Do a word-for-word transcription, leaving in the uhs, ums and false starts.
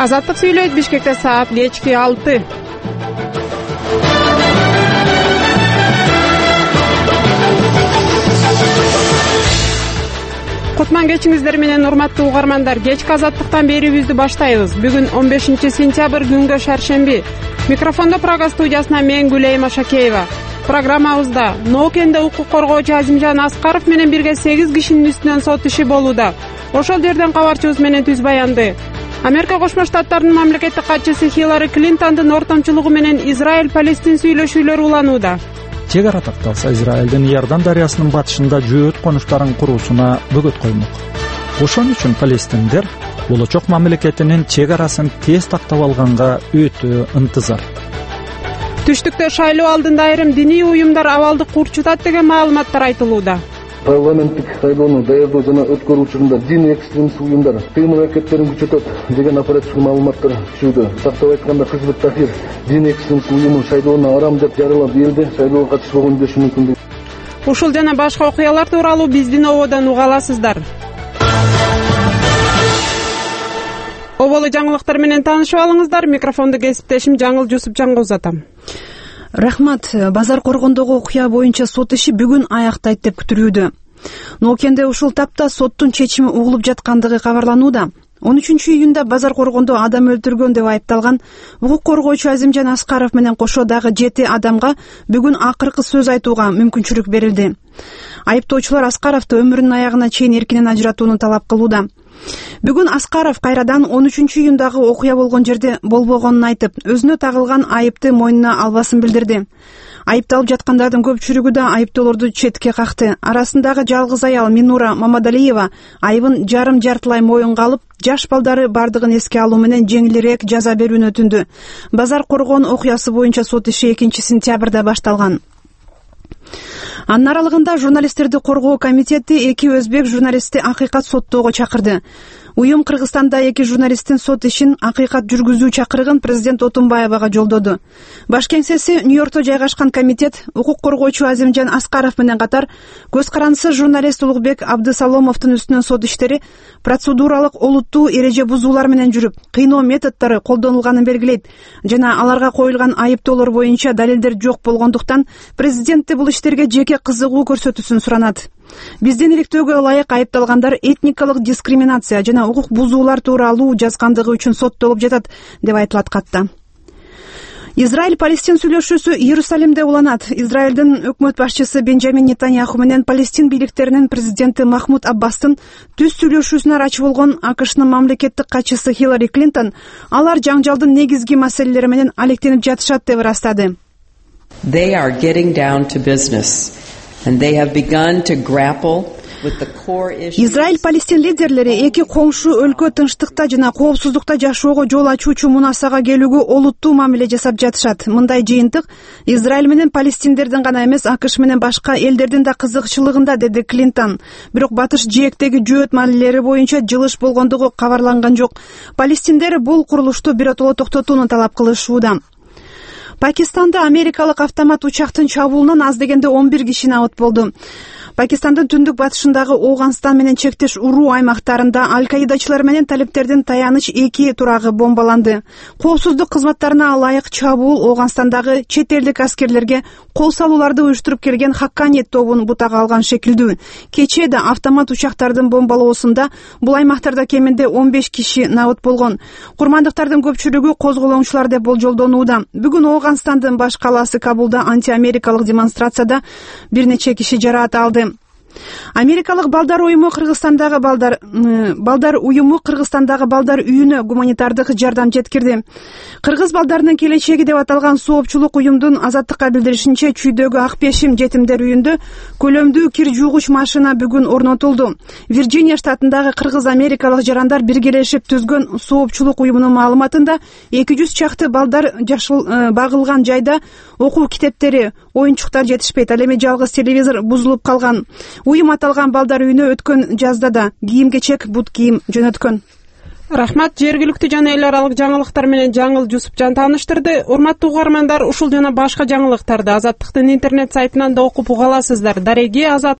Азаттык сүйлөйт. Бишкекте саат кечки алты. Кутман кечиңиздер менен урматтуу угармандар. Кечки азаттыктан берүүбүздү баштайбыз. Бүгүн он бешинчи сентябрь күнгө шаршемби. Микрофондо Прага студиясынан мен Гүлейим Ашакеева. Программабызда Ноокенде укук коргоочу Азимжан Аскаров менен бирге сегиз кишинин үстүнөн сот иши болууда. Ошол жерден кабарчыбыз менен түз баянды. Америка Кошмо Штаттарынын мамлекеттик катчысы Хиллари Клинтондун ортомчулугу менен Израиль-Палестин сүйлөшүүлөрү уланууда. Чек ара такталса Израилдин Иордан дарыясынын батышында жөөт конуштарын куруусуна бөгөт коймок. Ошон үчүн палестиндер болочок мамлекетинин чек арасын тез тактап алганга өтө ынтызар. Түштүктө шайлоо алдында айрым диний уюмдар абалды курчутат деген маалыматтар айтылууда. Парламенттик шайлоону даярдоо жана өткөрүү учурунда дин экстремист уюмдар тыйын аракеттерин күчөтөт деген аппараттык маалыматтар түшүүдө. Тактап айтканда Хизбут Тахрир дин экстремист уюму шайлоону арам деп жарыялап элди шайлоого катышпаган дешу мүмкүн. Ушул жана башка окуялар тууралуу биздин ободон уга аласыздар. Оболу жаңылыктар менен таанышып алыңыздар. Микрофонду кесиптешим Жаңыл Жусупжанга узатам. Рахмат. Базар коргондогу окуя боюнча сот иши бүгүн аяктайт деп күтүлүүдө. Ноокенде ушул тапта соттун чечими угулуп жаткандыгы кабарланууда. он үчүнчү июнда Базар коргондо адам өлтүргөн деп айыпталган укук коргоочу Азимжан Аскаров менен кошо дагы жети адамга бүгүн акыркы сөз айтууга мүмкүнчүлүк берилди. Айыптоочулар Аскаровду өмүрүнүн аягына чейин эркинен ажыратууну талап кылууда. Бүгүн Аскаров кайрадан он үчүнчү июндагы окуя болгон жерде болбогонун айтып, өзүнө тагылган айыпты мойнуна албасын билдирди. Айыпталып жаткандардын көпчүлүгү да айыптоолорду четке какты. Арасындагы жалгыз аял Минура Мамадалиева айыбын жарым жартылай моюнга алып, жаш балдары бардыгын эске алуу менен жеңилирээк жаза берүүнү өтүндү. Базар коргон окуясы боюнча сот иши экинчи сентябрда башталган. Анын аралыгында журналисттерди коргоо комитети эки өзбек журналисти акыйкат соттоого чакырды. Уюм Кыргызстанда эки журналисттин сот ишин акыйкат жүргүзүү чакырыгын президент Отунбаевага жолдоду. Баш кеңсеси Нью-Йоркто жайгашкан комитет укук коргоочу Азимжан Аскаров менен катар көз карандысыз журналист Улукбек Абдысаломовдун үстүнөн сот иштери процедуралык олуттуу эреже бузуулар менен жүрүп, кыйноо методдору колдонулганын белгилейт жана аларга коюлган айыптоолор боюнча далилдер жок болгондуктан президентти бул иштерге жеке кызыгуу көрсөтүүсүн суранат. Биздин иликтөөгө ылайык айыпталгандар этникалык дискриминация жана укук бузуулар тууралуу жазгандыгы үчүн соттолуп жатат деп айтылат катта. Израиль-Палестин сүйлөшүүсү Иерусалимде уланат. Израилдин өкмөт башчысы Бенджамин Нетаньяху менен Палестин бийликтеринин президенти Махмуд Аббастын түз сүйлөшүүсүнө арачы болгон АКШнын мамлекеттик катчысы Хиллари Клинтон алар жаңжалдын негизги маселелери менен алектенип жатышат деп ырастады. They are getting down to business. And they have begun to grapple with the core issues. Израиль-Палестин лидерлери эки коңшу өлкө тынчтыкта жана коопсуздукта жашоого жол ачуучу мунасага келүүгө олуттуу мамиле жасап жатышат. Мындай жыйынтык Израиль менен палестиндердин гана эмес, АКШ менен башка элдердин да кызыкчылыгында, деди Клинтон. Бирок батыш жээктеги жөөт маанилери боюнча жылыш болгондугу кабарланган жок. Палестиндер бул курулушту биротоло токтотууну талап кылышууда. Пакистанда америкалык автомат учактын чабуулунан аз дегенде он бир киши абат болду. Пакистандын түндүк батышындагы Оуганстан менен чектеш уруу аймактарында аль-Каидачылар менен талиптердин таяныч эки турагы бомбаланды. Коопсуздук кызматтарына ылайык чабуул Оуганстандагы чет элдик аскерлерге кол салууларды уюштуруп келген Хаккани тобун бутага алган шекилдүү. Кечээ да автомат учактардын бомбалоосунда бул аймактарда кеминде он беш киши абат болгон. Курмандыктардын көпчүлүгү козголоңчулар деп болжолдонууда. Бүгүн Оуганстандын баш калаасы Кабулда антиамерикалык демонстрацияда бир нече киши жараат алды. Америкалык балдар уюму Кыргызстандагы балдар балдар уюму Кыргызстандагы балдар үйүнө гуманитардык жардам жеткирди. Кыргыз балдарынын келечеги деп аталган соопчулук уюмдун азаттыкка билдиришинче, чүйдөгү Ак Пешим жетимдер үйүндө көлөмдүү кир жуугуч машина бүгүн орнотулду. Вирджиния штатындагы кыргыз-америкалык жарандар биргелешип түзгөн соопчулук уюмунун маалыматында эки жүз чакты балдар жашыл багылган жайда окуу китептери, оюнчуктар жетишпейт. Ал эми жалгыз телевизор бузулуп калган. Уюм аталган балдар үйүнө өткөн жазда да кийим-кечек, бут кийим жөнөткөн. Рахмат. Жергиликтүү жана эл аралык жаңылыктар менен Жаңыл Жусупжан тааныштырды. Урматтуу угармандар, ушул жана башка жаңылыктарды Азаттыктын интернет сайтынан да окуп уга аласыздар. Дареги Азат